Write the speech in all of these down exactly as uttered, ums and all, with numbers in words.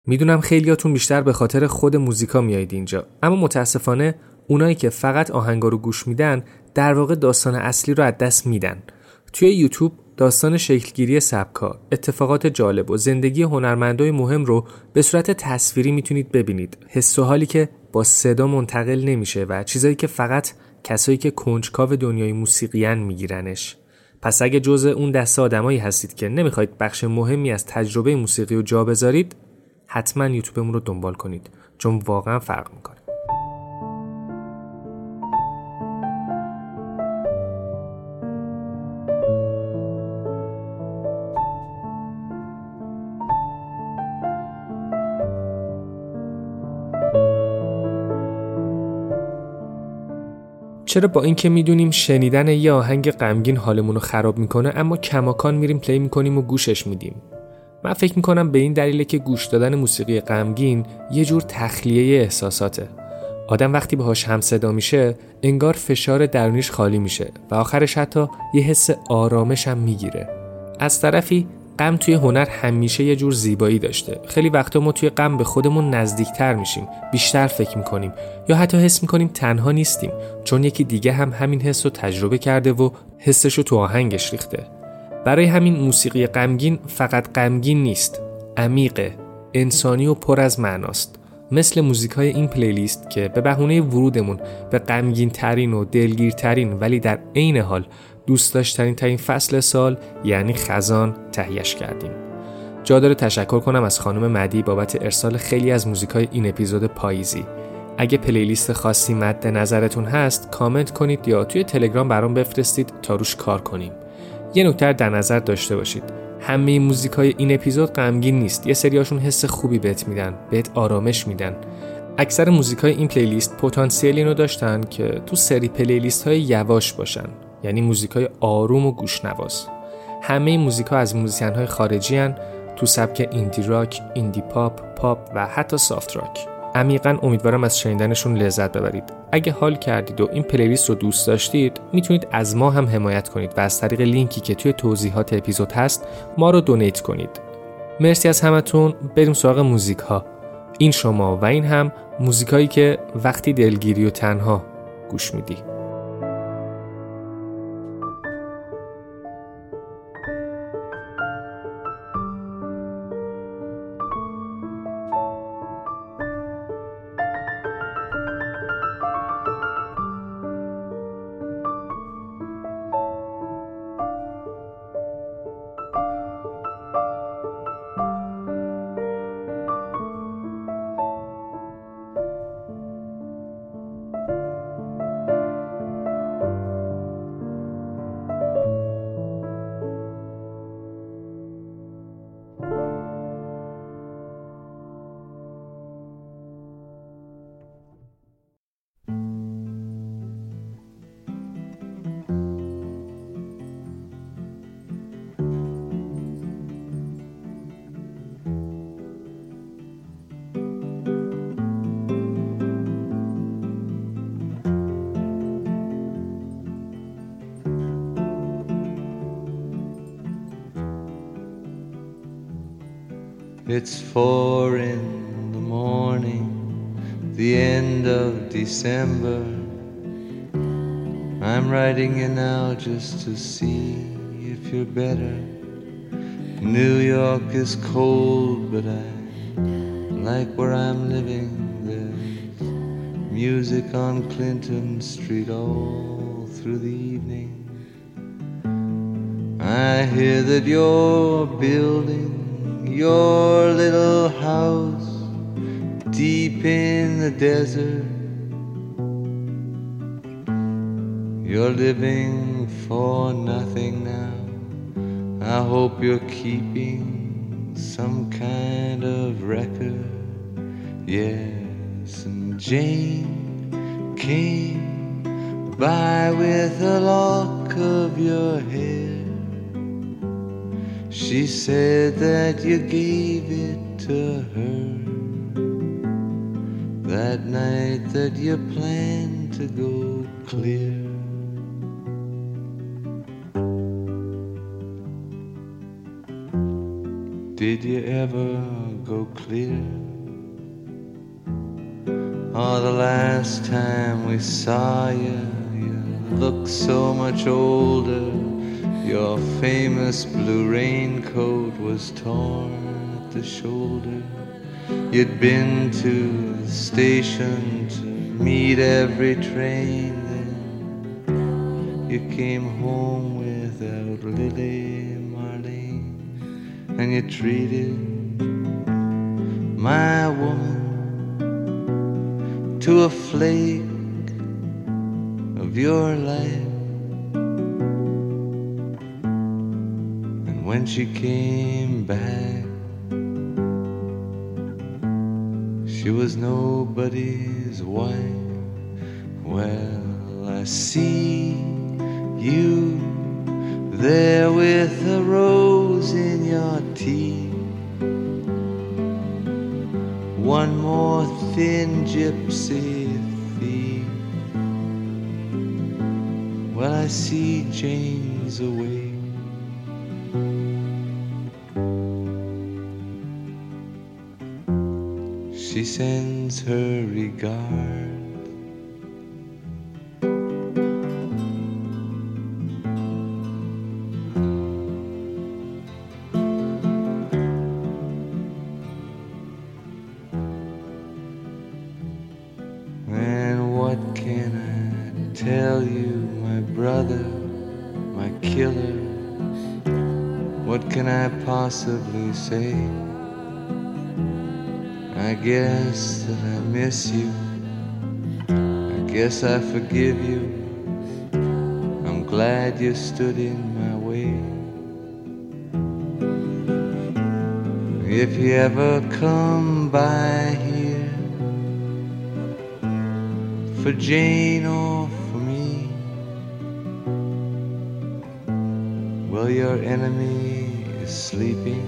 میدونم خیلیاتون بیشتر به خاطر خود موزیکا میایید اینجا، اما متاسفانه اونایی که فقط آهنگا رو گوش میدن در واقع داستان اصلی رو از دست میدن. توی یوتیوب داستان شکلگیری سبکا، اتفاقات جالب و زندگی هنرمندای مهم رو به صورت تصویری میتونید ببینید. حس و حالی که با صدا منتقل نمیشه و چیزایی که فقط کسایی که کنجکاو دنیای موسیقیان میگیرنش. پس اگه جزء اون دسته آدمایی هستید که نمیخواید بخش مهمی از تجربه موسیقی رو جا بذارید، حتما یوتیوبمون رو دنبال کنید، چون واقعا فرق میکنه. چرا با اینکه میدونیم شنیدن یه آهنگ غمگین حالمون رو خراب میکنه، اما کماکان میریم پلی میکنیم و گوشش میدیم؟ من فکر میکنم به این دلیله که گوش دادن موسیقی غمگین یه جور تخلیه احساساته. آدم وقتی باهاش هم صدا میشه انگار فشار درونیش خالی میشه و آخرش حتی یه حس آرامش هم میگیره. از طرفی غم توی هنر همیشه یه جور زیبایی داشته. خیلی وقتا ما توی غم به خودمون نزدیکتر میشیم، بیشتر فکر میکنیم یا حتی حس میکنیم تنها نیستیم، چون یکی دیگه هم همین حس رو تجربه کرده و حسش رو تو آهنگش ریخته. برای همین موسیقی غمگین فقط غمگین نیست، عمیقه، انسانی و پر از معناست. مثل موزیکای این پلیلیست که به بهونه ورودمون به غمگین ترین و دلگیر ترین ولی در عین حال دوست داشتنی ترین فصل سال یعنی خزان تهیه‌اش کردیم. جا داره تشکر کنم از خانم مدی بابت ارسال خیلی از موزیکای این اپیزود پاییزی. اگه پلیلیست خاصی مد نظرتون هست کامنت کنید یا توی تلگرام برام بفرستید تا روش کار کنیم. یه نکته در نظر داشته باشید، همه موزیکای این اپیزود غمگین نیست. یه سریاشون حس خوبی بهت میدن، بهت آرامش میدن. اکثر موزیکای این پلیلیست پتانسیل اینو داشتن که تو سری پلیلیست های یواش باشن، یعنی موزیکای آروم و گوشنواز. همه این موزیکا از موزیسین های خارجی هن، تو سبک ایندی راک، ایندی پاپ، پاپ و حتی سافت راک. عمیقاً امیدوارم از شنیدنشون لذت ببرید. اگه حال کردید و این پلیلیست رو دوست داشتید میتونید از ما هم حمایت کنید و از طریق لینکی که توی توضیحات اپیزود هست ما رو دونیت کنید. مرسی از همتون. بریم سراغ موزیک ها. این شما و این هم موزیکایی که وقتی دلگیری و تنها گوش میدی. It's four in the morning, the end of December. I'm writing you now just to see if you're better. New York is cold, but I like where I'm living. There's music on Clinton Street all through the evening. I hear that you're building your little house deep in the desert. You're living for nothing now. I hope you're keeping some kind of record. Yes, and Jane came by with a lock of your hair. She said that you gave it to her that night that you planned to go clear. Did you ever go clear. Oh, the last time we saw you, you looked so much older. Your famous blue raincoat was torn at the shoulder. You'd been to the station to meet every train. Then you came home without Lily Marlene, and you treated my woman to a flake of your life. And when she came back, she was nobody's wife. Well, I see you there with a rose in your teeth, one more thin gypsy thief. Well, I see Jane's away. She sends her regards. And what can I tell you, my brother, my killer? What can I possibly say? I guess that I miss you. I guess I forgive you. I'm glad you stood in my way. If you ever come by here, for Jane or for me, well, your enemy is sleeping,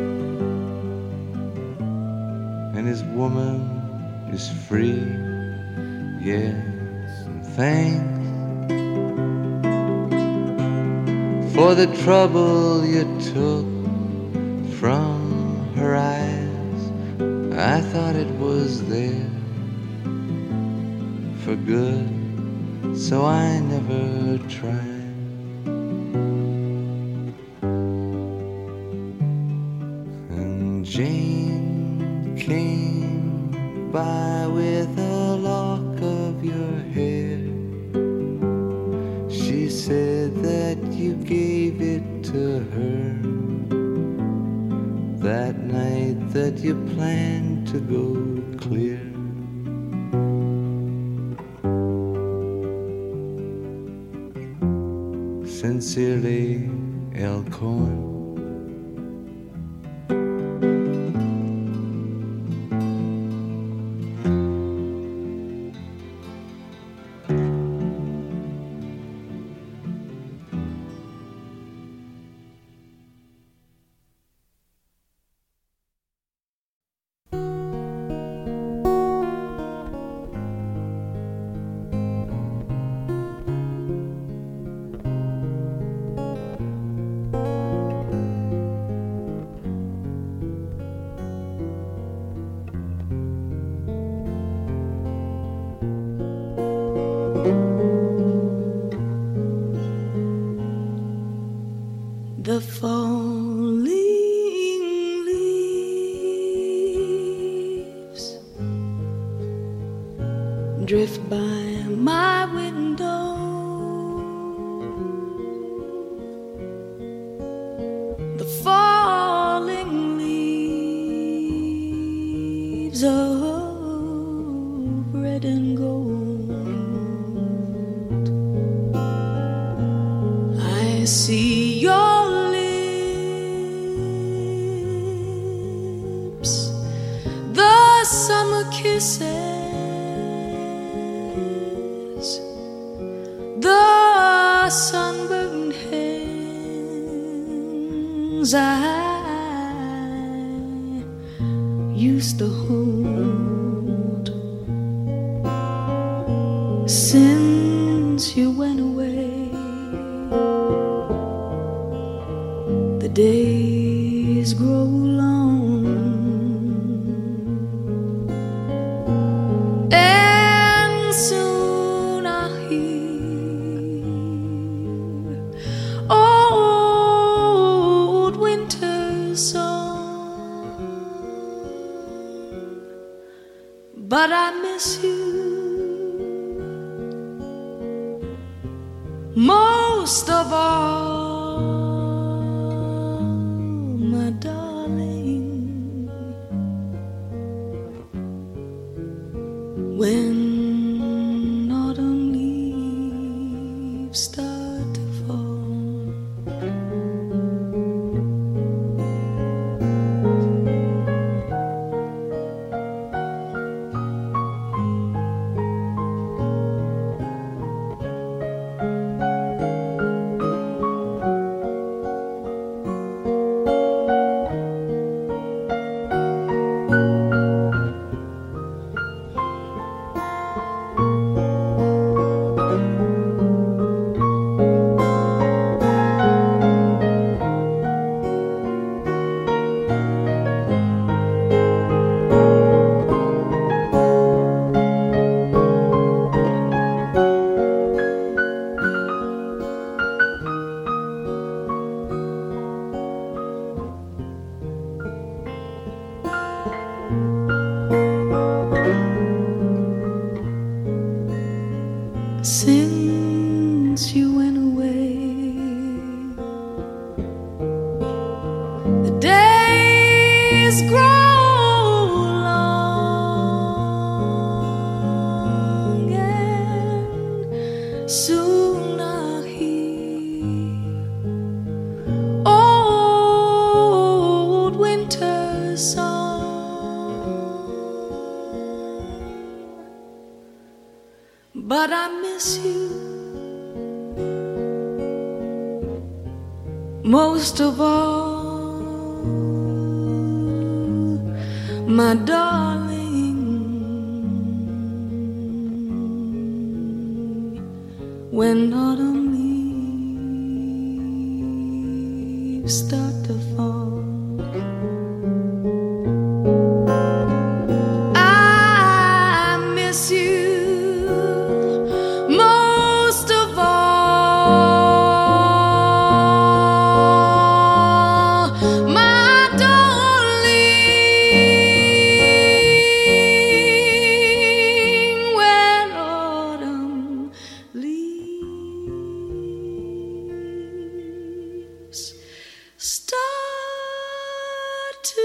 and his woman is free. Yes, and thanks for the trouble you took from her eyes. I thought it was there for good, so I never tried. And Jane came by with a lock of your hair. She said that you gave it to her that night that you planned to go clear. Sincerely, L. Cohen. The falling leaves drift by my window. The falling leaves of red and gold. I see your summer kisses, the sunburned hands I used to hold. Since you went away, the days grow long, but I miss you most of all, my darling. When autumn leaves start to fall, since you went away, the days grow long, and soon I'll hear old winter's song. But I miss you most of all, my darling. When autumn leaves start to fall, I miss you most of all, my darling. When autumn leaves start to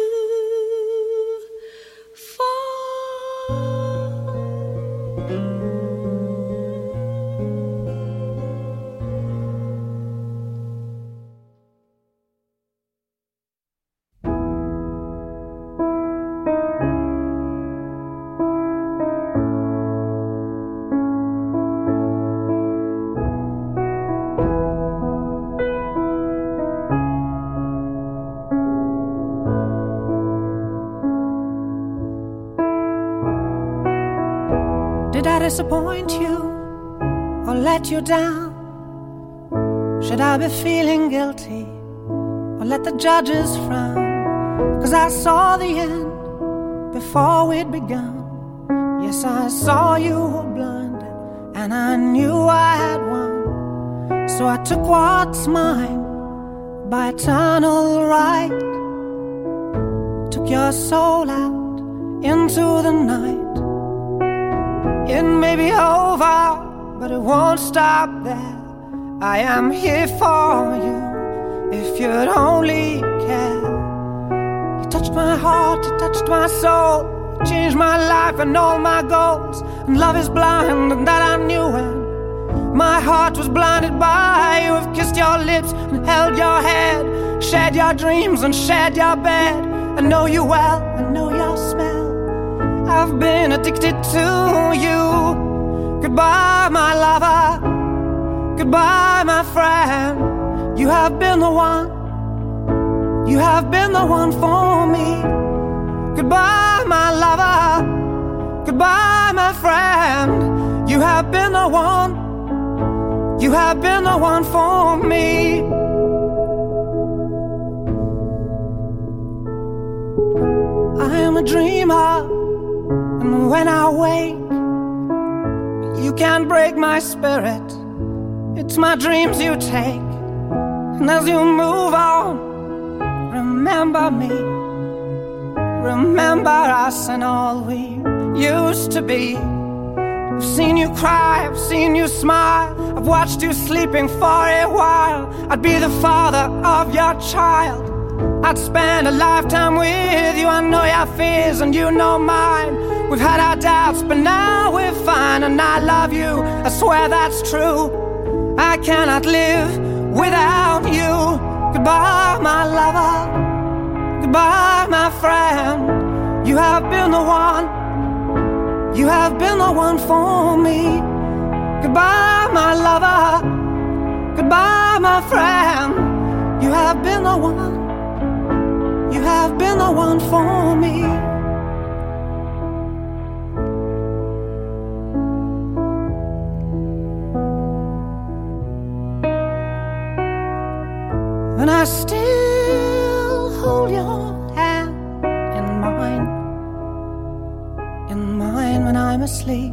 Did I disappoint you or let you down? Should I be feeling guilty or let the judges frown? 'Cause I saw the end before we'd begun. Yes, I saw you were blinded and I knew I had won. So I took what's mine by eternal right, took your soul out into the night. It may be over, but it won't stop there. I am here for you, if you'd only care. You touched my heart, you touched my soul, you changed my life and all my goals. And love is blind, and that I knew when my heart was blinded by you. I've kissed your lips and held your head, shared your dreams and shared your bed. I know you well, I know your smell, I've been addicted to you. Goodbye, my lover. Goodbye, my friend. You have been the one. You have been the one for me. Goodbye, my lover. Goodbye, my friend. You have been the one. You have been the one for me. I am a dreamer, and when I wake, you can't break my spirit. It's my dreams you take. And as you move on, remember me. Remember us and all we used to be. I've seen you cry, I've seen you smile, I've watched you sleeping for a while. I'd be the father of your child, I'd spend a lifetime with you. I know your fears and you know mine. We've had our doubts but now we're fine. And I love you, I swear that's true. I cannot live without you. Goodbye my lover, goodbye my friend. You have been the one, you have been the one for me. Goodbye my lover, goodbye my friend. You have been the one, you have been the one for me. And I still hold your hand in mine, in mine when I'm asleep.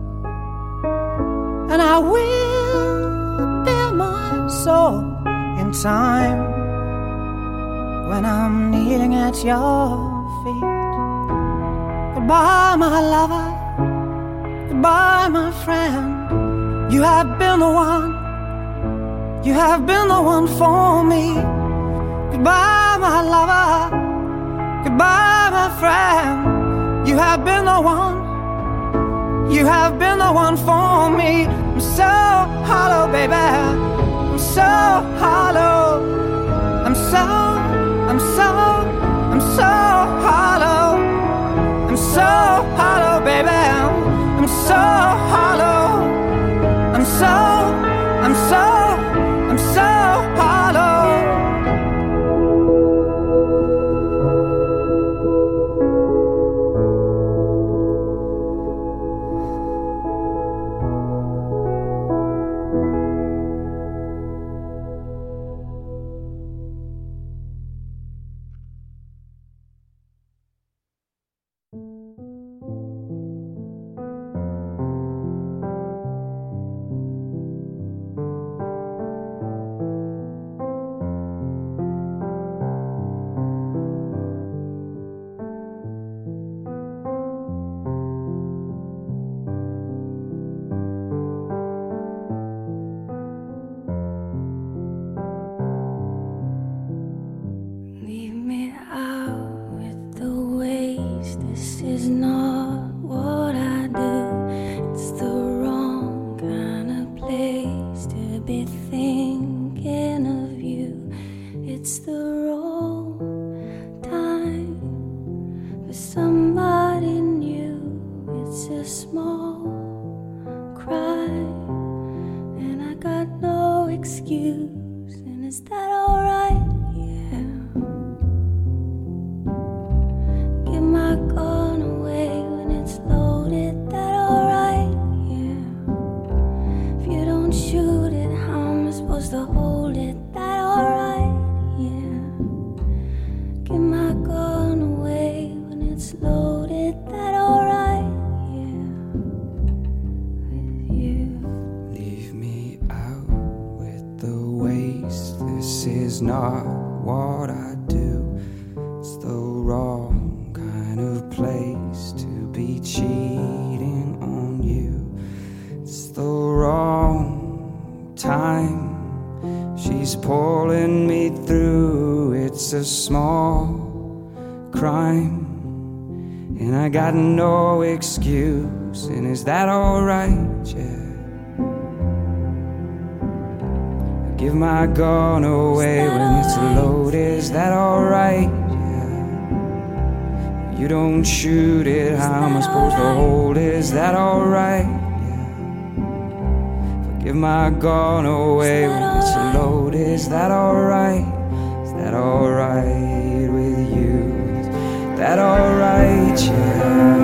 And I will bear my soul in time when I'm kneeling at your feet. Goodbye my lover, goodbye my friend. You have been the one, you have been the one for me. Goodbye my lover, goodbye my friend. You have been the one, you have been the one for me. I'm so hollow, baby, I'm so hollow. I'm so, I'm so, I'm so hollow. I'm so hollow, baby, I'm so hollow. I'm so, I'm so, I'm so hollow. Got no excuse, and is that alright? Yeah. I give my gun away when it's loaded. Is that alright? Yeah. You don't shoot it, how am I supposed to hold it? Is that alright? Yeah. I give my gun away when it's loaded. Is that alright? Is that alright with you? That alright, yeah.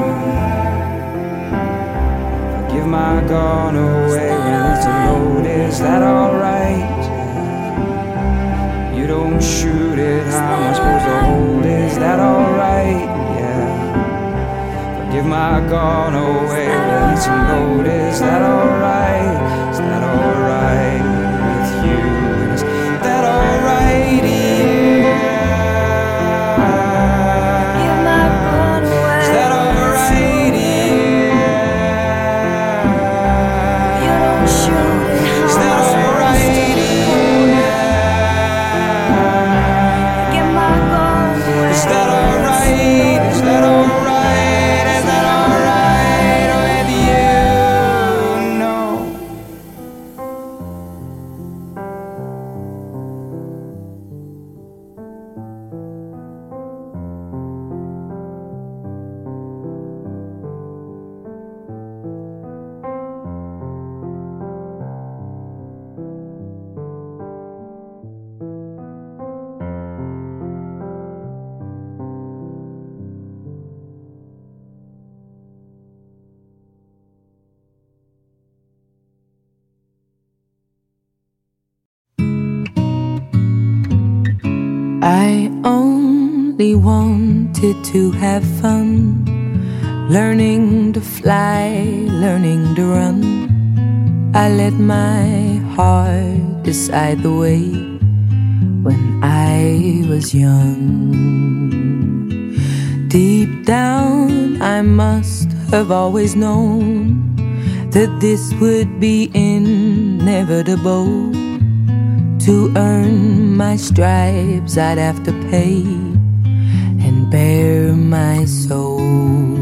Give my gun away when it's loaded. Is that alright, yeah. You don't shoot it, how am I supposed to hold it? Is that alright, yeah. Give my gun away when it's loaded. Is that alright? Is that alright with you? Is that alright, yeah. Is that alright, yeah. I only wanted to have fun, learning to fly, learning to run. I let my heart decide the way when I was young. Deep down I must have always known that this would be inevitable. To earn my stripes I'd have to pay and bare my soul.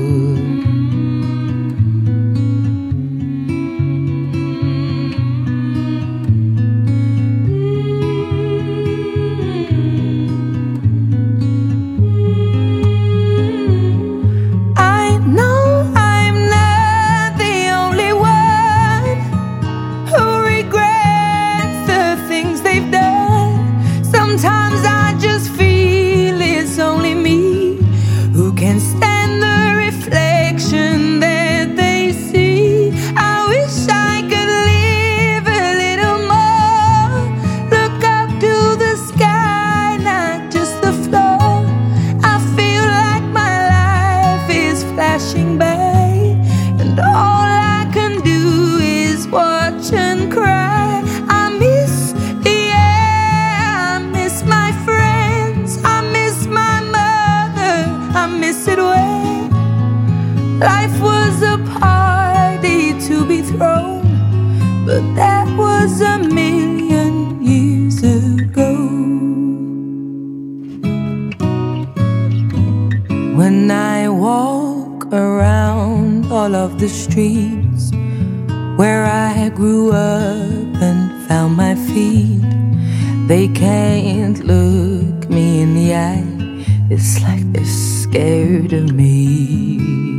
When I walk around all of the streets where I grew up and found my feet, they can't look me in the eye. It's like they're scared of me.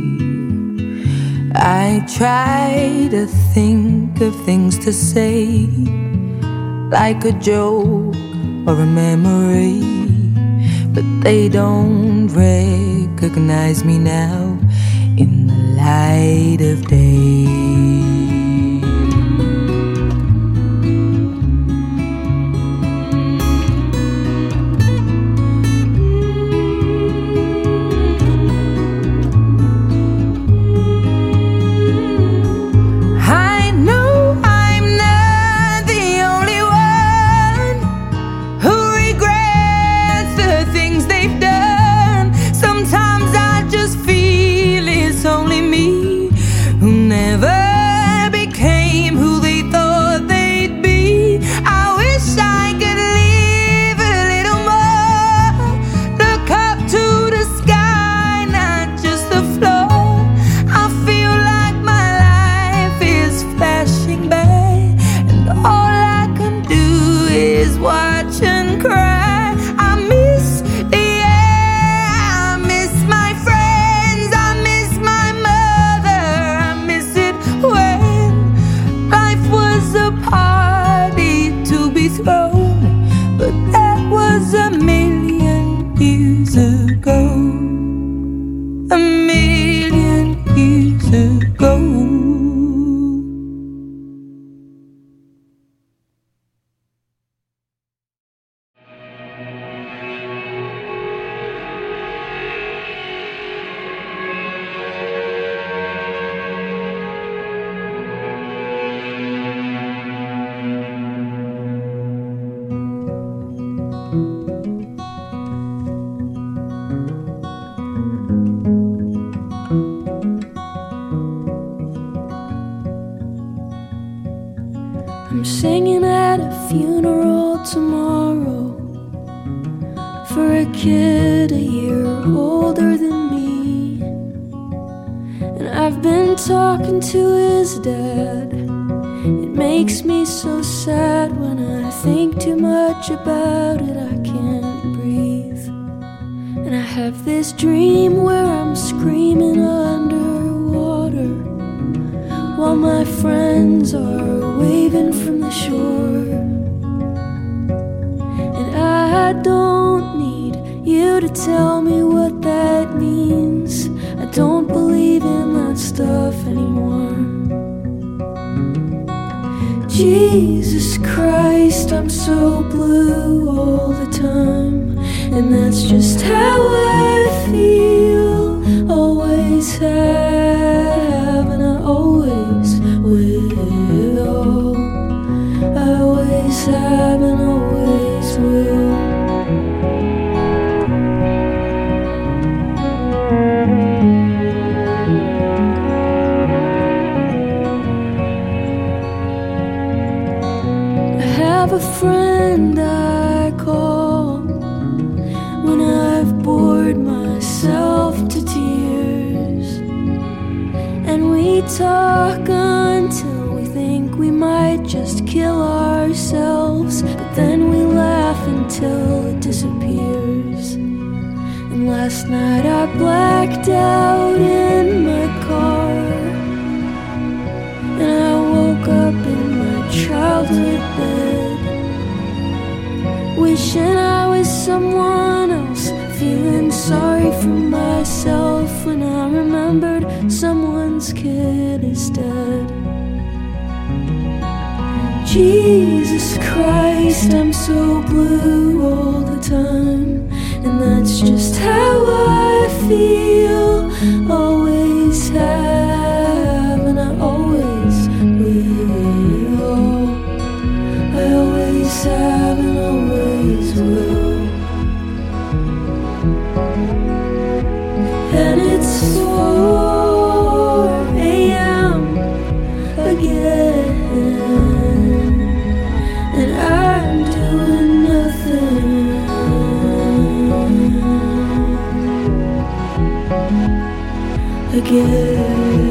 I try to think of things to say, like a joke or a memory, but they don't recognize me now in the light of day. I'm singing at a funeral tomorrow for a kid a year older than me. And I've been talking to his dad. It makes me so sad when I think too much about it, I can't breathe. And I have this dream where I'm screaming underwater while my friends are waving from the shore. And I don't need you to tell me what that means. I don't believe in that stuff anymore. Jesus Christ, I'm so blue all the time. and that's just how I feel. Always have, and I always will. I always have and always will. A friend I call when I've bored myself to tears, and we talk until we think we might just kill ourselves, but then we laugh until it disappears. And last night I blacked out in my car, and I woke up in my childhood bed, wishing I was someone else, feeling sorry for myself when I remembered someone's kid is dead. Jesus Christ, I'm so blue all the time, and that's just how I feel. Always have, and I always will. I always have and always will. And it's four a.m. again, and I'm doing nothing. Again.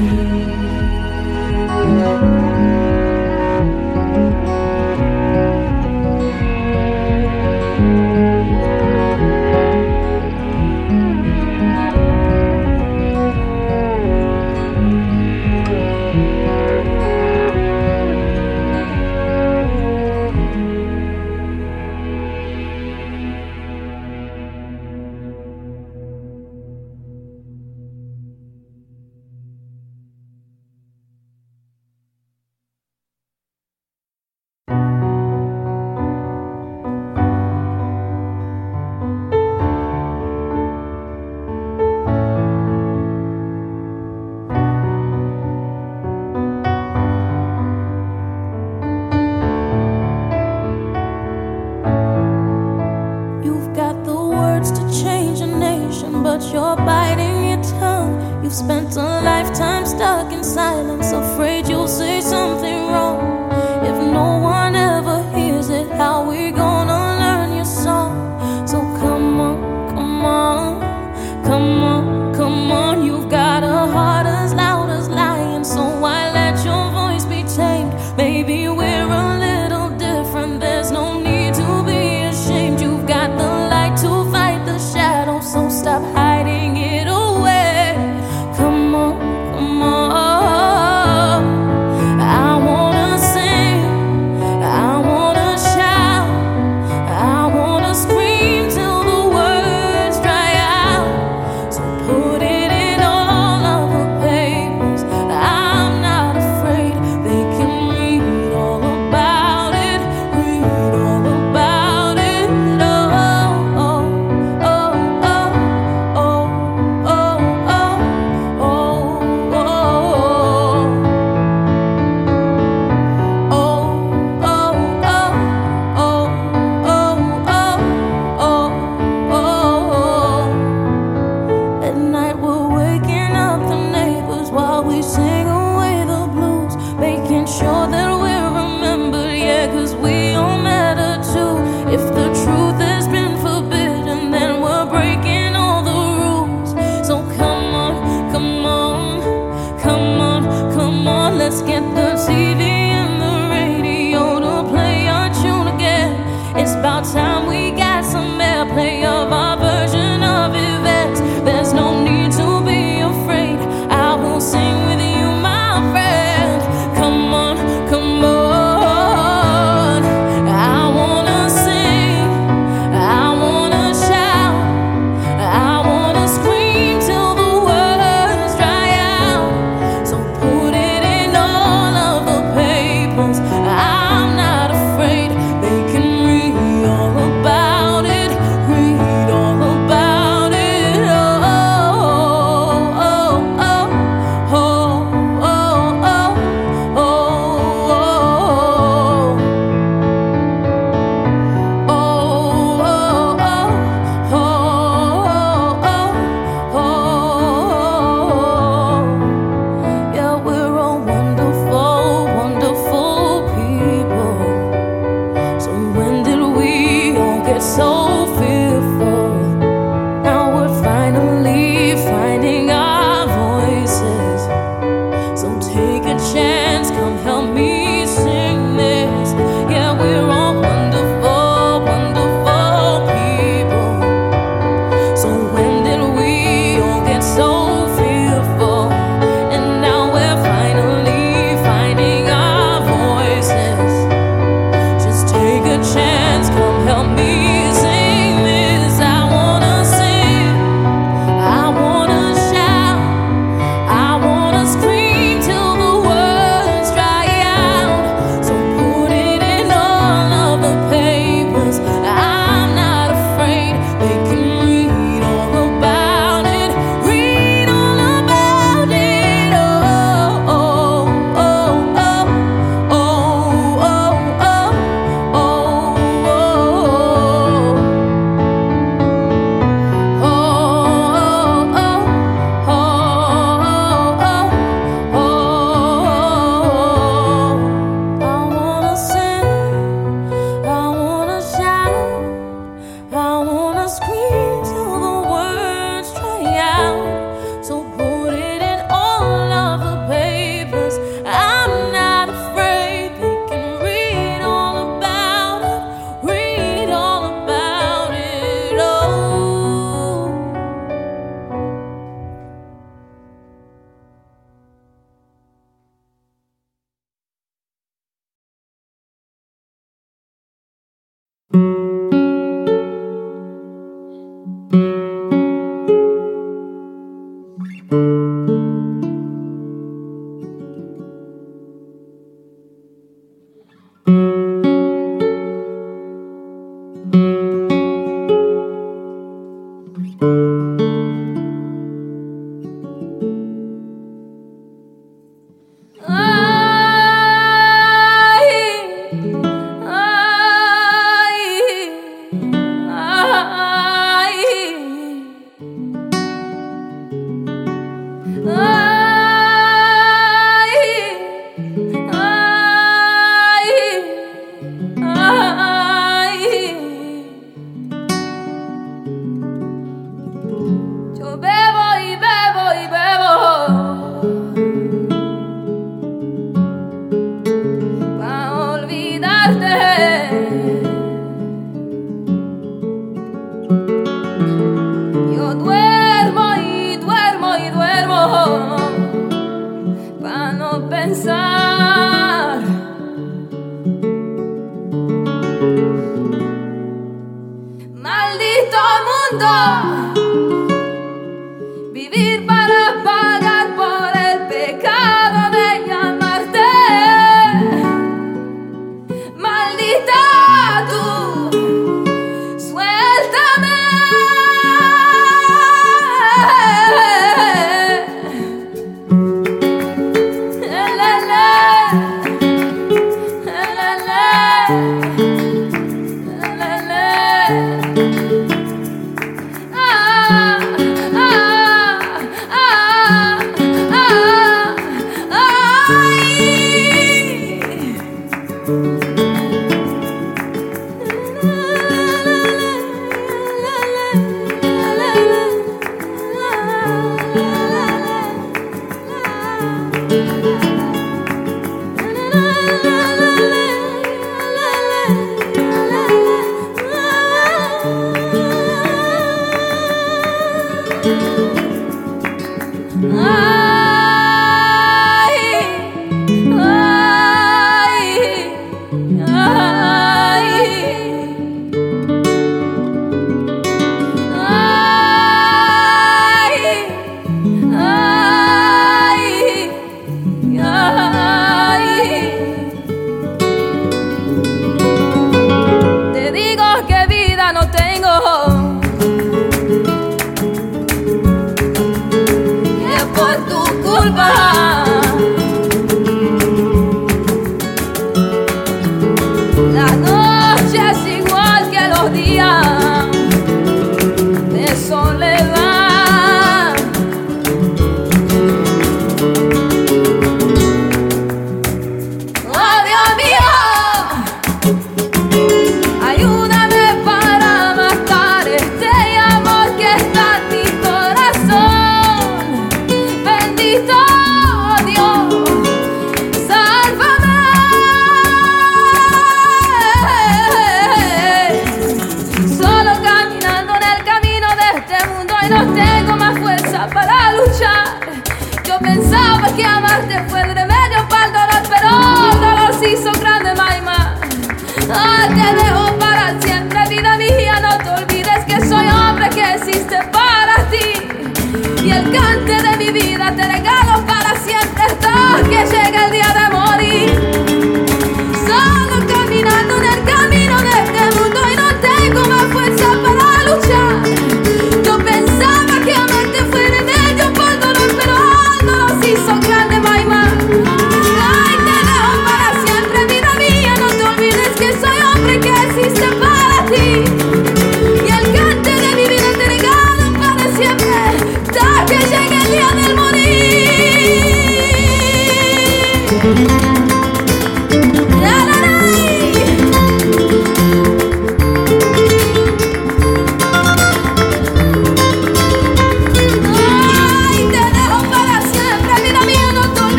But you're biting your tongue. You've spent a lifetime stuck in silence, afraid you'll say something wrong. If no one ever hears it, how we gonna learn your song? So come on, come on, come on, come on. You've got a heart as loud as lion, so why let your voice be tamed? Maybe we're a little different, there's no need to be ashamed. You've got the light to fight the shadow, so stop hiding it away. Come on, come on.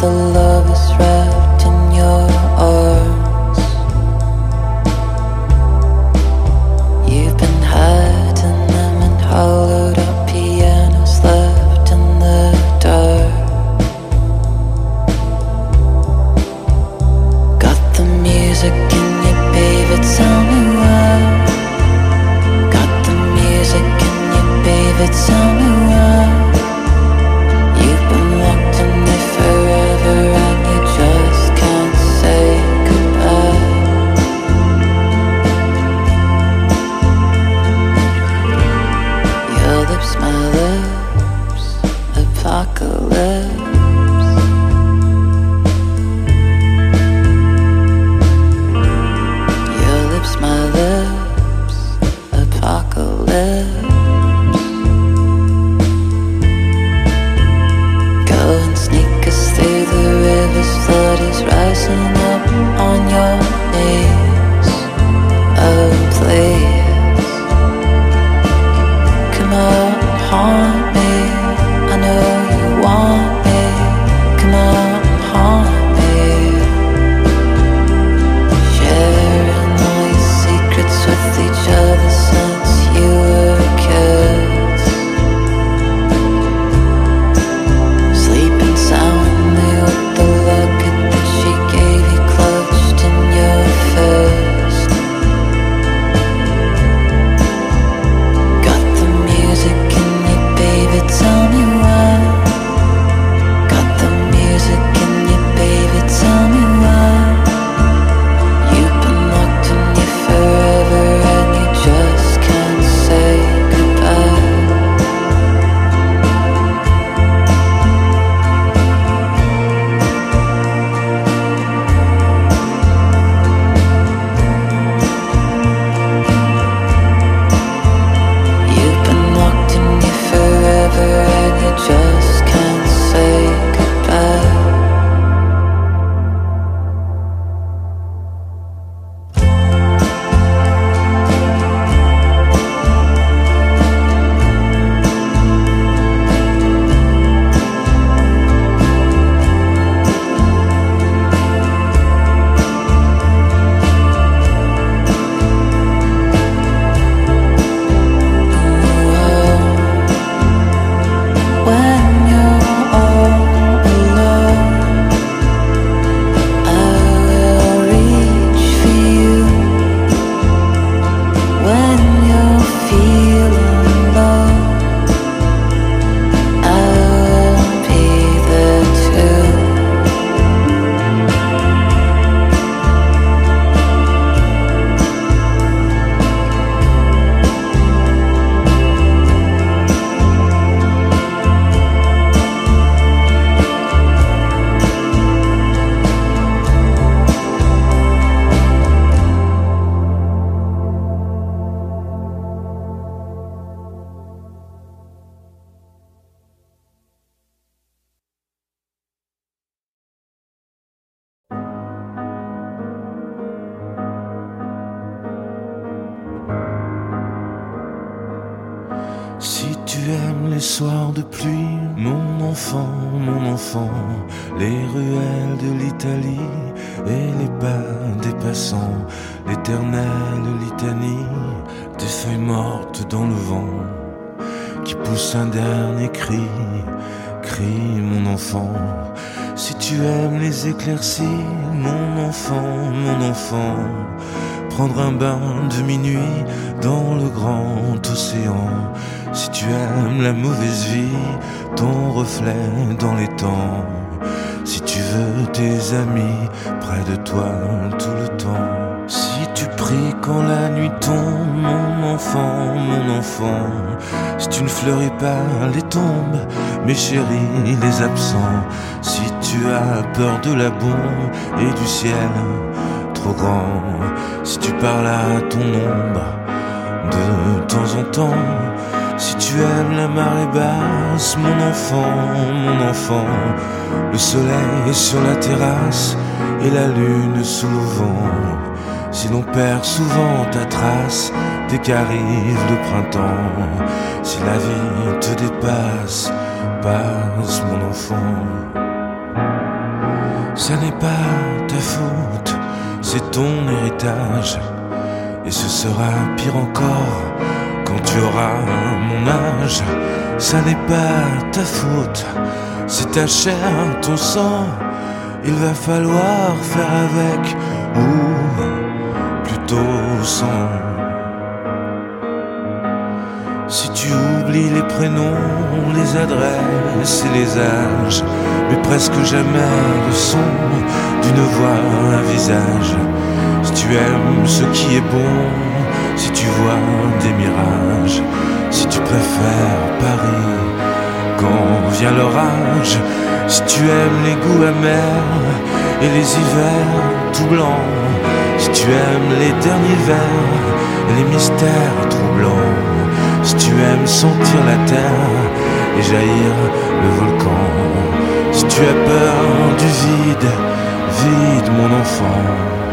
the love is wrapped in your arms. You've been hiding them in hollowed up pianos left in the dark. Got the music in you, baby, tell me why. Got the music in you, baby, tell me why. You've been locked in there forever and you just can't say goodbye. Your lips, my lips, apocalypse. Your lips, my lips, apocalypse. Go and sneak us through the rivers, flood is rising up on your knees. Oh, please, come out and haunt me. I know you want me. Come out and haunt me. Sharing all your secrets with each other since you were kids. Sleeping soundly with the locket that she gave you clutched in your fist. Got the music in you, baby, tell me why. Got the music in you, baby, tell me why. You've been locked in you forever and you just can't say goodbye. You've been locked in you forever and you just can't say goodbye. When you're all alone, I will reach for you. When you're feeling low, I'll be there too. Si tu aimes les soirs de pluie, mon enfant, mon enfant, les ruelles de l'Italie et les pas des passants, l'éternelle litanie des feuilles mortes dans le vent, qui poussent un dernier cri, cri mon enfant. Si tu aimes les éclaircies, mon enfant, mon enfant, prendre un bain de minuit dans le grand océan. Si tu aimes la mauvaise vie, ton reflet dans les temps. Si tu veux tes amis près de toi tout le temps. Si tu pries quand la nuit tombe, mon enfant, mon enfant. Si tu ne fleuris pas les tombes, mes chéris, les absents. Si tu as peur de la bombe et du ciel trop grand. Si tu parles à ton ombre de temps en temps. Si tu aimes la marée basse, mon enfant, mon enfant. Le soleil est sur la terrasse et la lune sous le vent. Si l'on perd souvent ta trace dès qu'arrive le printemps. Si la vie te dépasse, passe mon enfant. Ça n'est pas ta faute, c'est ton héritage. Et ce sera pire encore quand tu auras mon âge. Ça n'est pas ta faute, c'est ta chair, ton sang. Il va falloir faire avec, ou plutôt sans. Si tu oublies les prénoms, les adresses et les âges, mais presque jamais le son d'une voix, un visage. Si tu aimes ce qui est bon, si tu vois des mirages, si tu préfères Paris quand vient l'orage, si tu aimes les goûts amers et les hivers tout blancs, si tu aimes les derniers vers et les mystères troublants, si tu aimes sentir la terre et jaillir le volcan, si tu as peur du vide, vide mon enfant.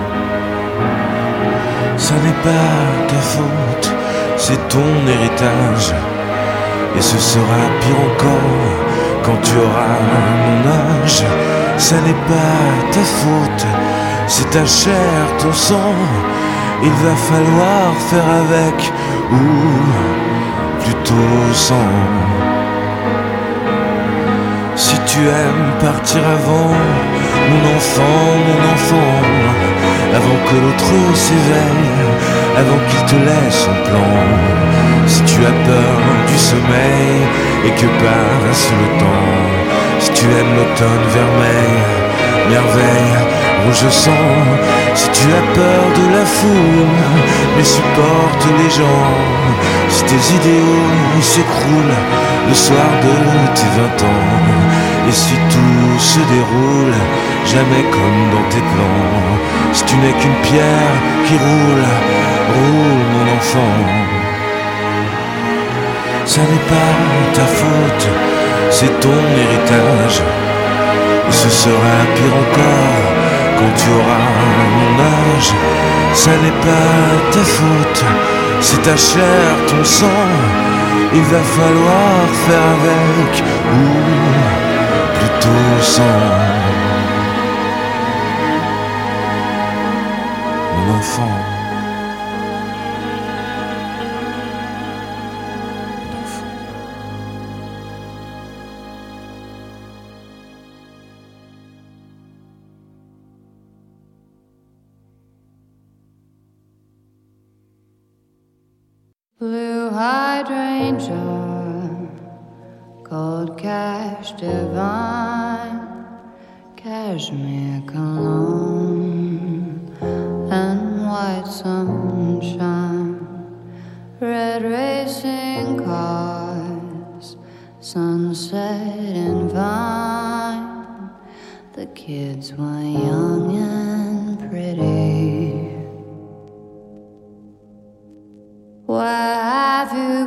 Ça n'est pas ta faute, c'est ton héritage. Et ce sera pire encore quand tu auras mon âge. Ça n'est pas ta faute, c'est ta chair, ton sang. Il va falloir faire avec, ou plutôt sans. Si tu aimes partir avant, mon enfant, mon enfant, avant que l'autre s'éveille, avant qu'il te laisse son plan. Si tu as peur du sommeil et que passe le temps, si tu aimes l'automne vermeil, merveille, rouge sang, si tu as peur de la foule, mais supporte les gens, si tes idéaux s'écroulent le soir de tes vingt ans, et si tout se déroule jamais comme dans tes plans, si tu n'es qu'une pierre qui roule, roule mon enfant. Ça n'est pas ta faute, c'est ton héritage. Et ce sera pire encore quand tu auras mon âge. Ça n'est pas ta faute, c'est ta chair, ton sang. Il va falloir faire avec, ou plutôt sans. Mon enfant. Blue hydrangea, gold cash divine, cashmere cologne, and white sunshine, red racing cars, sunset and vine. The kids were young and pretty. Where have you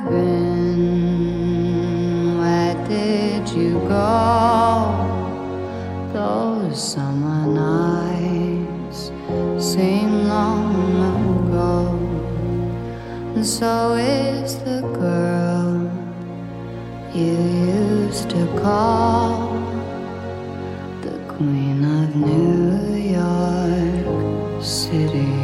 been? Where did you go? Those summer nights seem long ago. And so is the girl you used to call the Queen of New York City.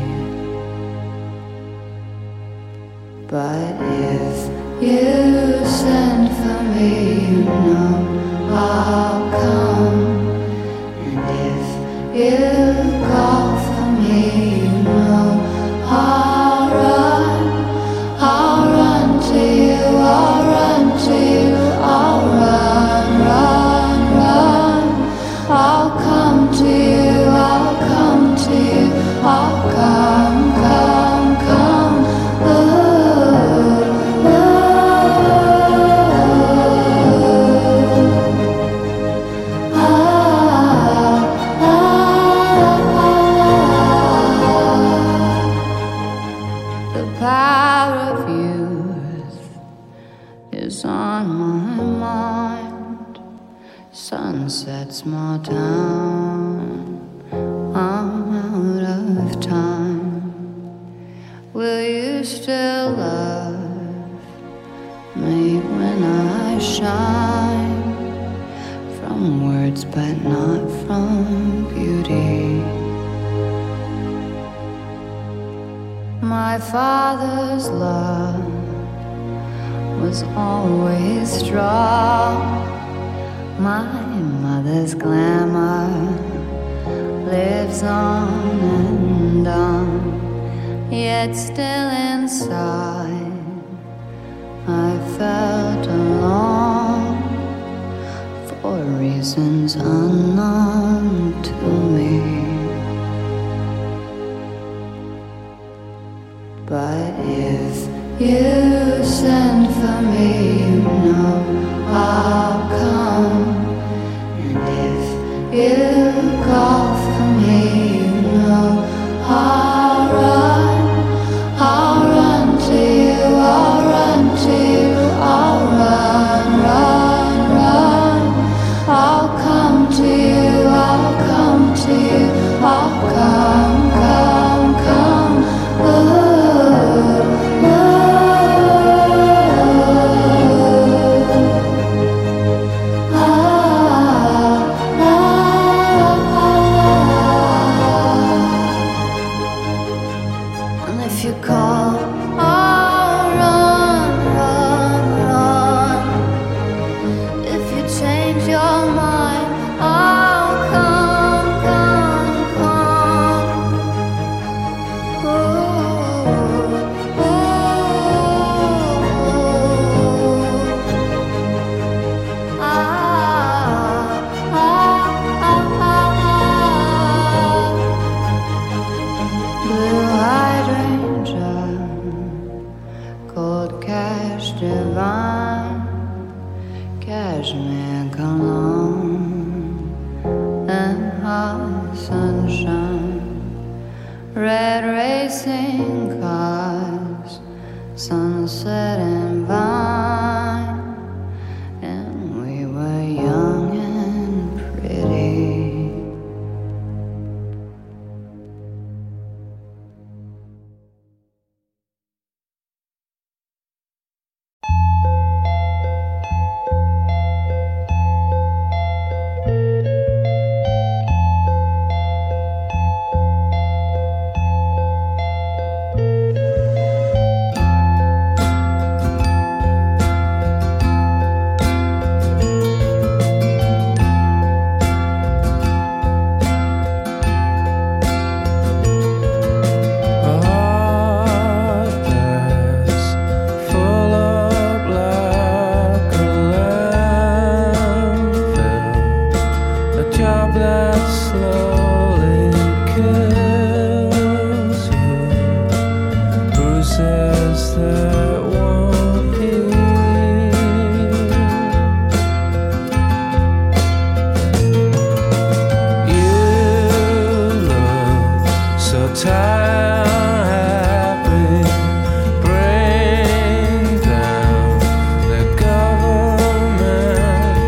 But if you send for me, you know I'll come. And if you call for me, you know I'll run. I'll run to you, I'll run to you, I'll run, run, run. I'll come to you, I'll come to you, I'll come, come, come. Ooh. Sunset, small town, I'm out of time. Will you still love me when I shine? From words but not from from beauty. My father's love was always strong. My mother's glamour lives on and on. Yet still inside I felt alone for reasons unknown to me. But if you send for me, you know I'll come. And if you call for me, you know I'll run. I'll run to you, I'll run to you, I'll run, run, run. I'll come to you, I'll come to you, I'll come, come, come. Ooh.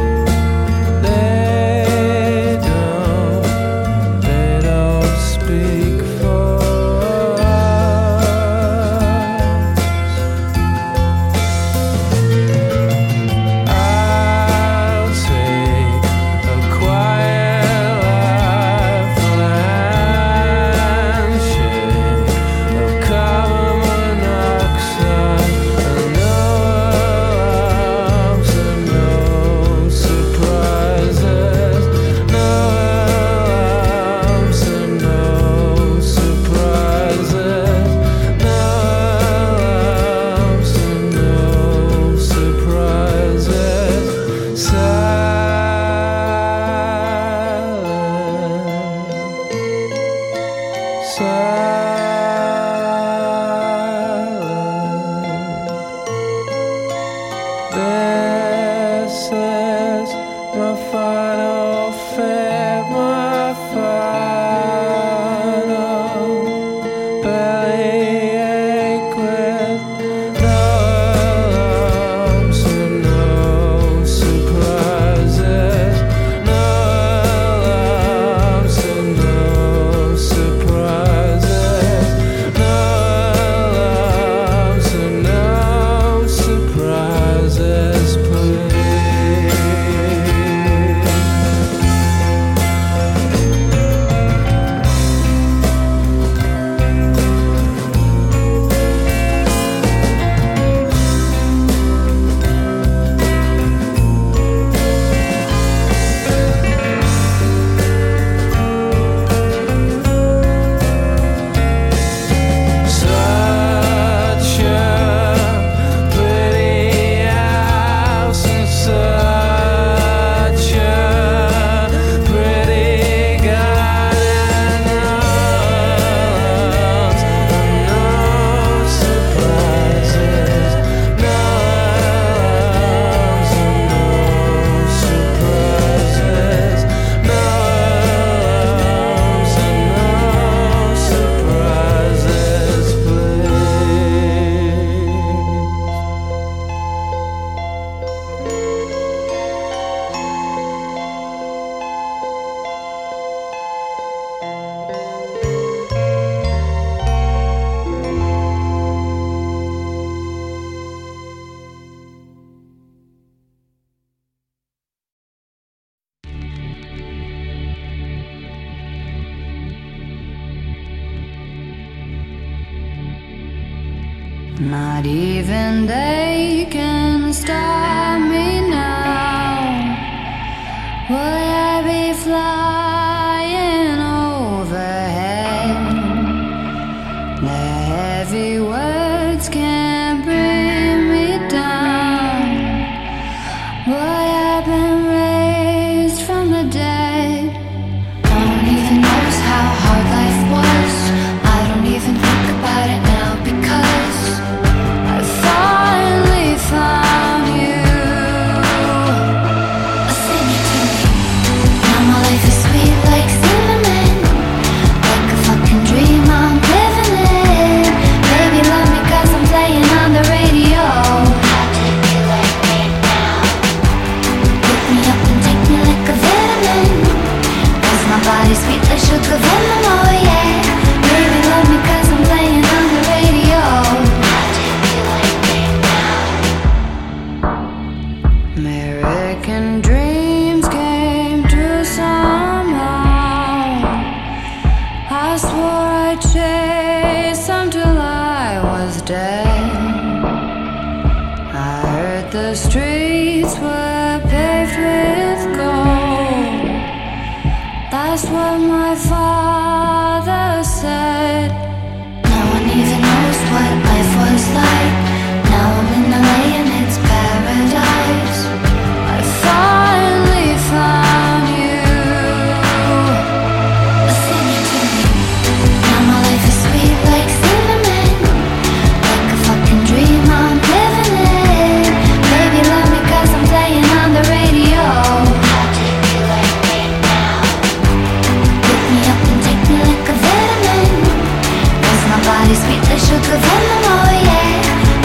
Speak Not even they can stop me now. Will I be flying overhead? The heavy words can't bring me down. Boy, I've been raised from the dead. No one even knows how hard life was. I don't even think about it now because I finally found you. Sing it to me. Now my life is sweet like cinnamon, like a fucking dream I'm living in. Baby, love me 'cause I'm playing on the radio. How did you like me now? Pick me up and take me like a vitamin, 'cause my body's sweet like sugar venom, oh yeah. Baby, love me 'cause I'm playing on the radio. How did you like me now? American dreams came true somehow. I swore I'd chase them till I was dead. I heard the streets were paved with gold. That's what my father said. No one even knows what life was like. Now I'm in L A and it's paradise. I finally found you. Sing it to me. Now my life is sweet like cinnamon, like a fucking dream I'm living in. Baby, love me 'cause I'm playing on the radio. How did you like me now? Pick me up and take me like a vitamin, 'cause my body's sweet like sugar venom, oh yeah.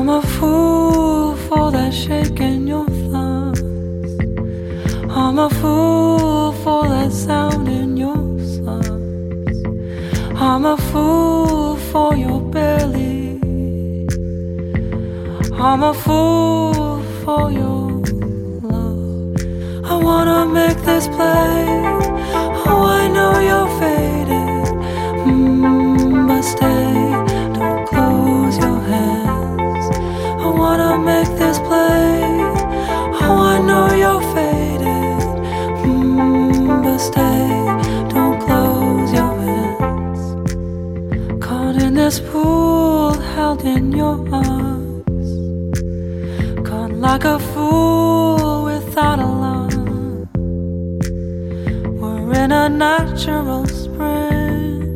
I'm a fool for that shake in your thumbs. I'm a fool for that sound in your slums. I'm a fool for your belly. I'm a fool for your love. I wanna make this play. Oh, I know you're faded, mm, but stay, don't close your hands. I wanna make this play. Oh, I know you're faded, mm, but stay, don't close your hands. Caught in this pool, held in your arms, caught like a fool without a line. We're in a natural spring,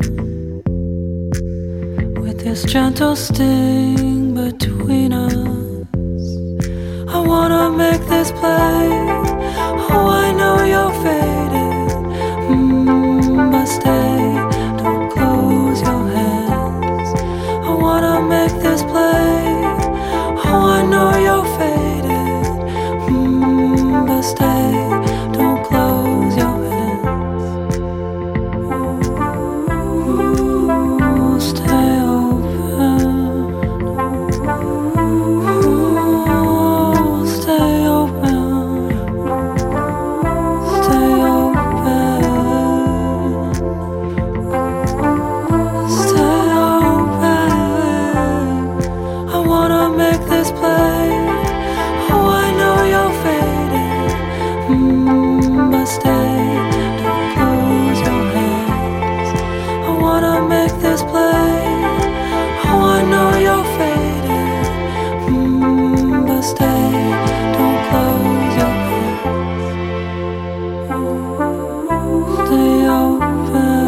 with this gentle sting between us. I wanna make this play. Oh, I know you're faded, mm, but stay, don't close your hands. I wanna make this play. Oh, I know you're faded, mm, but stay, don't close your hands. Ooh, stay open. Ooh, stay open. Stay open. Stay open. I wanna make this play. Oh, I know you're faded, mm, but stay, don't close your hands. I wanna make this play. Oh, I know you're faded, mm, but stay, don't close your hands. Stay open.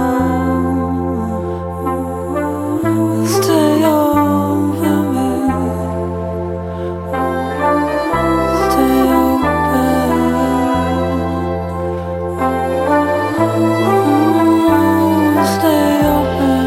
Stay open, babe. Stay open. Stay open.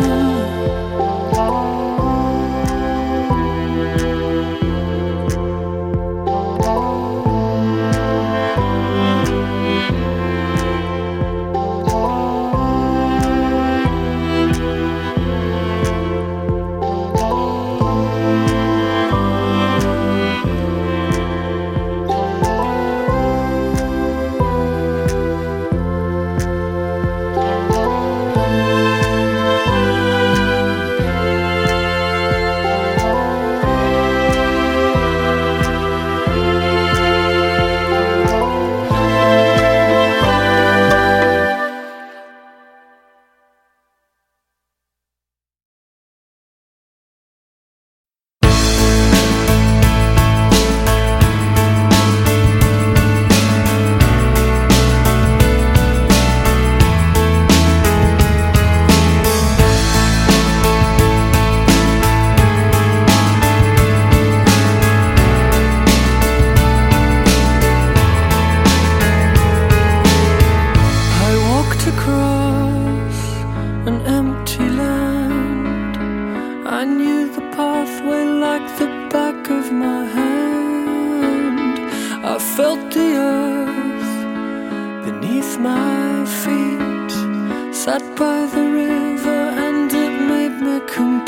I walked across an empty land. I knew the pathway like the back of my hand. I felt the earth beneath my feet, sat by the river and it made me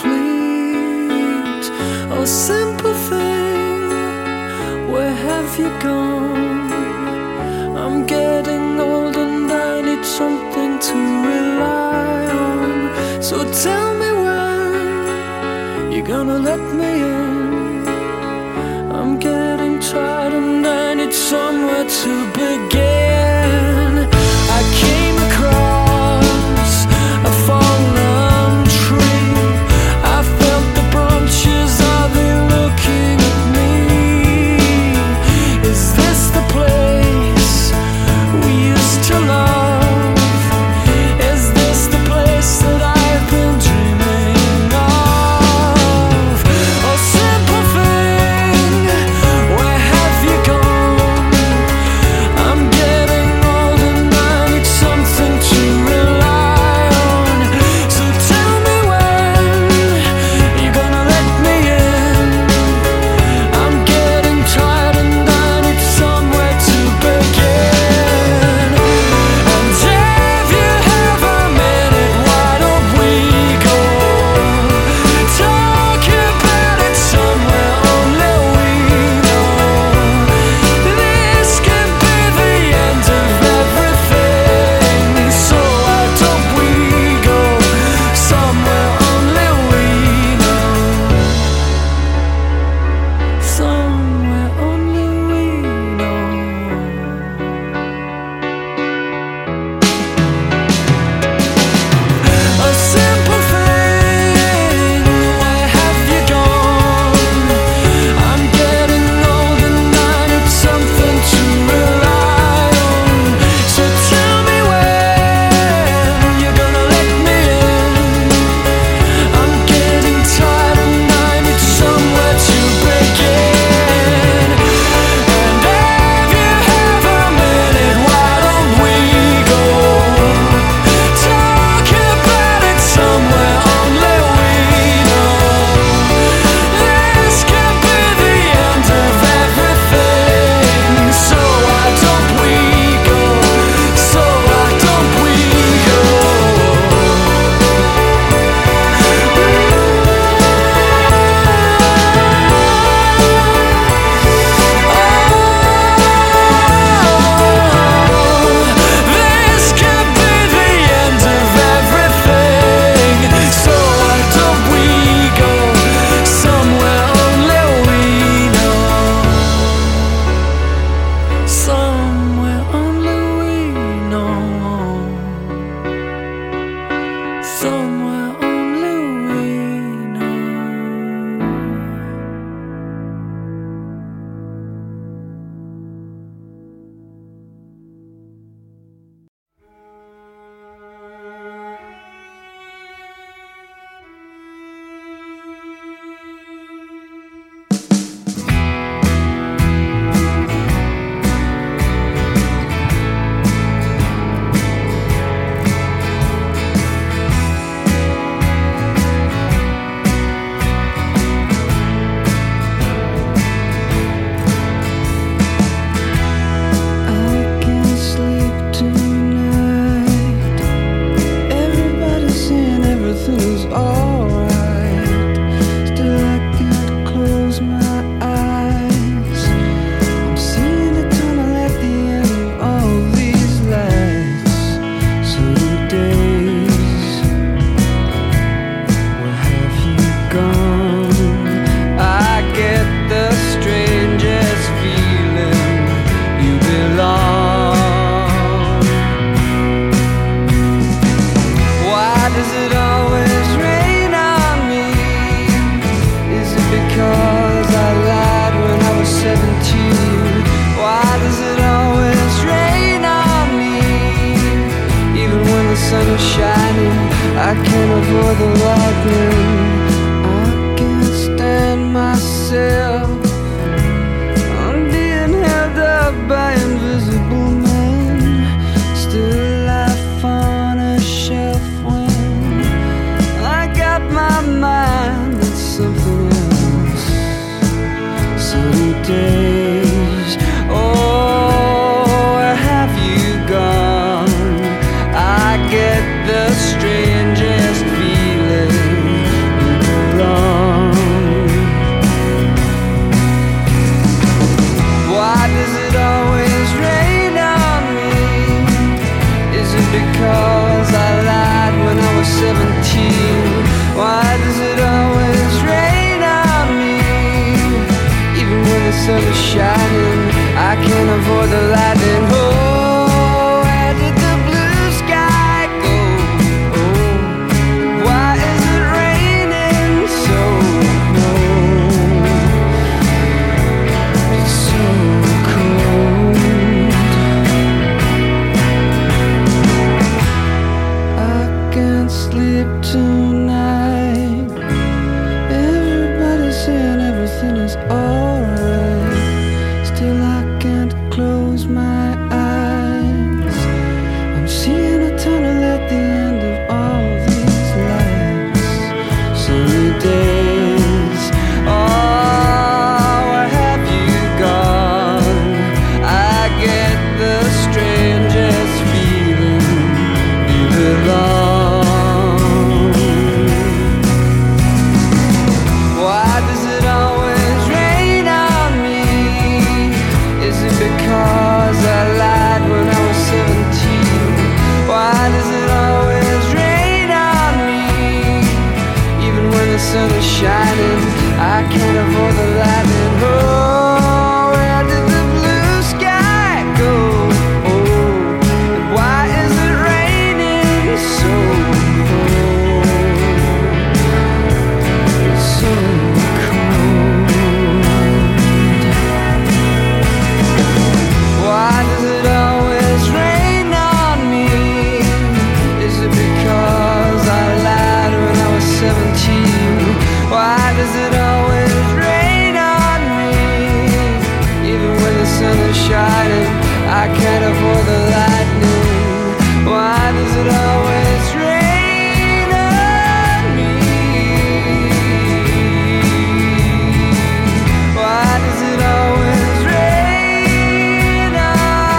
complete. Oh, simple thing, where have you gone? I'm getting old and I need something to rely on. So tell me when you're gonna let me in. I'm getting tired and I need somewhere to begin. I came across a fallen tree. I felt the branches, are they looking at me? Is this the place we used to love? Is this the place that I've been dreaming of? Oh, simple thing, where have you gone? I'm getting avoid the lightning. I can't stand myself. I'm being held up by invisible men. Still life on a shelf when I got my mind on something else. Sunny days, oh, where have you gone? I get the strangest feeling you belong. Why does it always rain on me? Is it because I lied when I was seventeen? Why does it always rain on me? Even when the sun is shining, I can't avoid the lightning. Oh, where did the blue sky go? Oh, why is it raining so cold? It's so cold. I can't sleep tonight. Everybody's saying everything is alright. Still I can't close my eyes. I'm seeing a tunnel at the end of all these lights. Sunny days, oh, where have you gone? I get the strangest feeling you belong. Why does it always rain on me? Is it because I lied when I was seventeen? Why does it always rain on me? Even when the sun is shining, I can't avoid the lightning. Oh, where did the blue sky go? Oh, and why is it raining so cold? It's so cold. Why does it always rain on me? Is it because I lied when I was seventeen? Why does it always rain on me? Even when the sun is shining, I can't avoid the lightning. Why does it always rain on me? Why does it always rain on?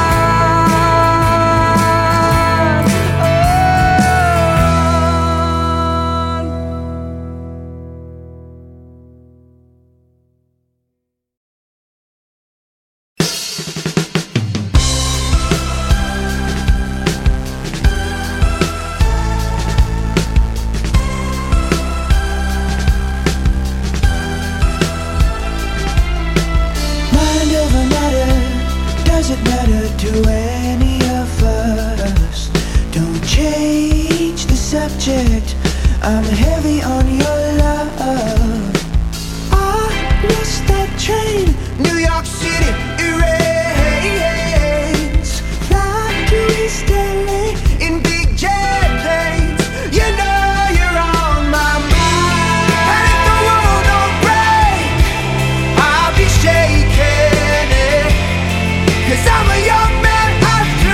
Mind over matter, does it matter to any of us? Don't change the subject, I'm heavy on your love. I missed that train, New York City, it rains. Fly to East L A in big jet planes. You know you're on my mind. And if the world don't break, I'll be shaking it, 'cause I'm a young man after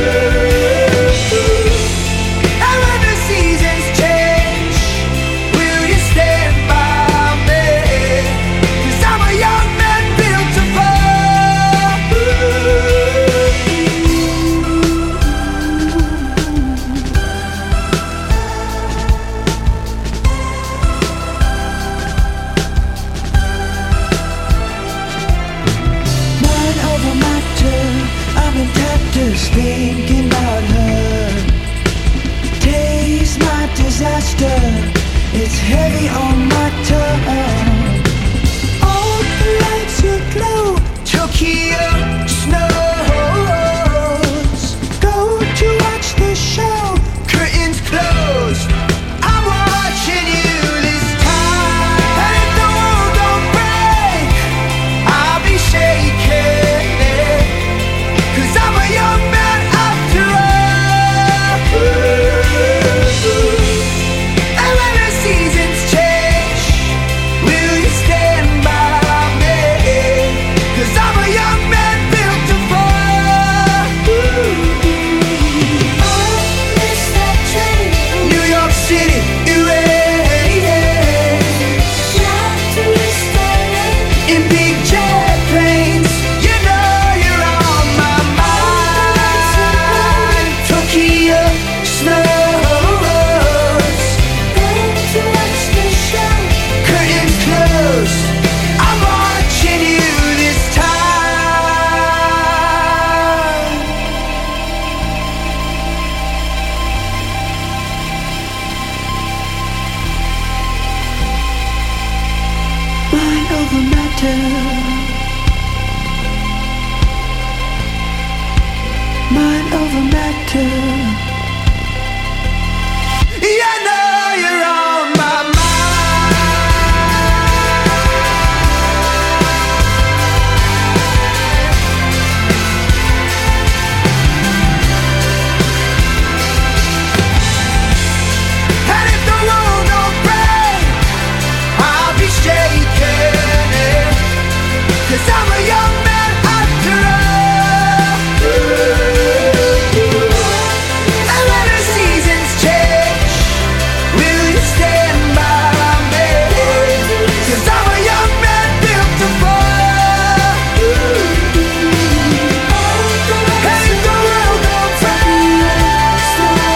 all. And when the seasons change, we'll over matter. Mind over matter. You know you're on my mind. And if the world don't break, I'll be shaking, 'cause I'm a young man after all. And when the seasons change, will you stand by me? 'Cause I'm a young man built to fall. And if the world don't break,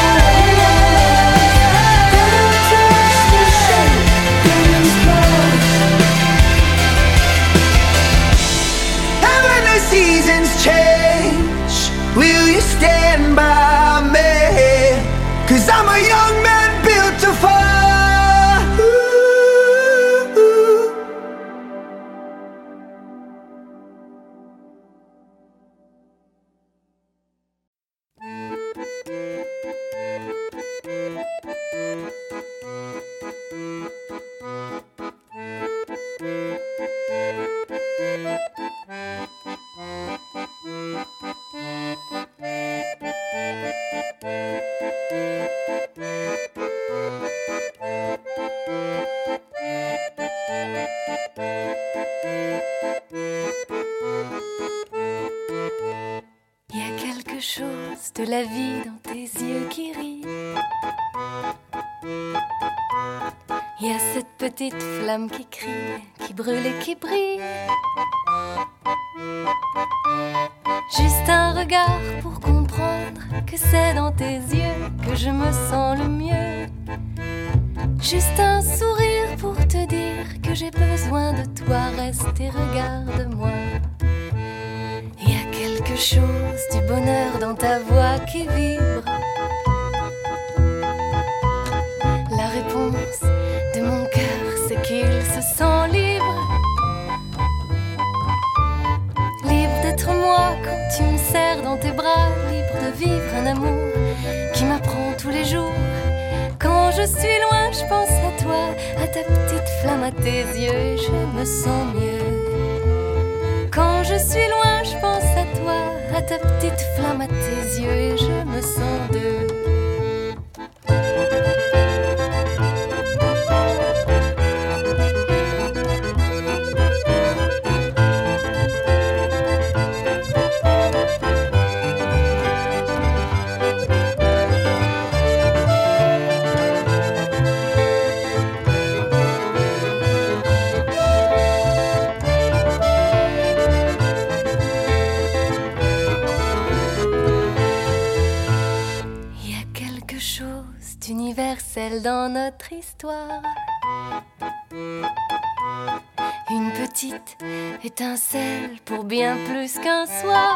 and when the seasons change, will you stand by me? 'Cause I'm a young man built to fall. Il y a quelque chose de la vie dans tes yeux qui rient. Il y a cette petite flamme qui crie, qui brûle et qui brille. Juste un regard pour comprendre que c'est dans tes yeux que je me sens le mieux. Juste un sourire pour te dire que j'ai besoin de toi, reste et regarde-moi. Il y a quelque chose du bonheur dans ta voix qui vibre. La réponse de mon cœur, c'est qu'il se sent libre. Libre d'être moi quand tu me serres dans tes bras. Libre de vivre un amour qui m'apprend tous les jours. Quand je suis loin, je pense à toi, à ta petite flamme, à tes yeux, et je me sens mieux. Quand je suis loin, je pense à toi, à ta petite flamme, à tes yeux, et je me sens deux. Universel dans notre histoire. Une petite étincelle pour bien plus qu'un soir.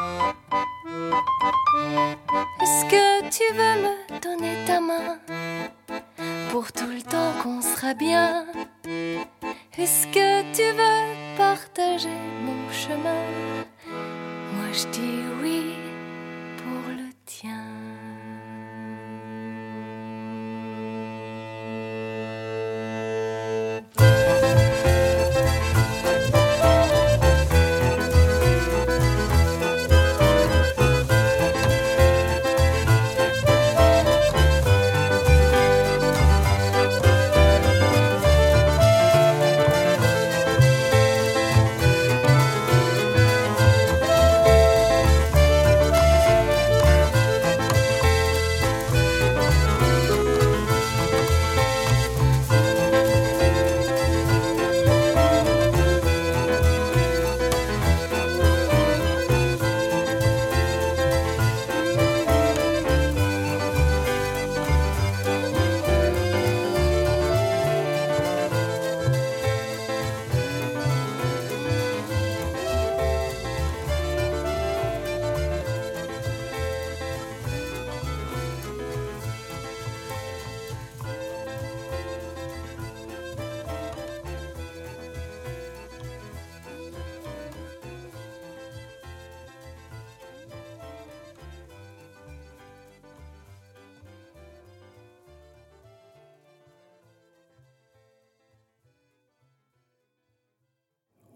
Est-ce que tu veux me donner ta main pour tout le temps qu'on sera bien? Est-ce que tu veux partager mon chemin? Moi je dis oui pour le tien.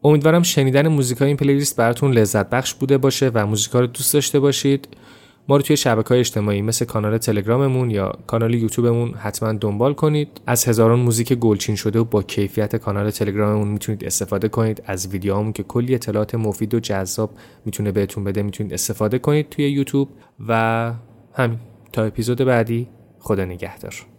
امیدوارم شنیدن موزیکای این پلیلیست براتون لذت بخش بوده باشه و موزیکا رو دوست داشته باشید. ما رو توی شبکه‌های اجتماعی مثل کانال تلگراممون یا کانال یوتیوبمون حتما دنبال کنید. از هزاران موزیک گلچین شده و با کیفیت کانال تلگراممون میتونید استفاده کنید. از ویدیوهامون که کلی اطلاعات مفید و جذاب میتونه بهتون بده میتونید استفاده کنید توی یوتیوب. و همین تا اپیزود بعدی، خدا نگهدار.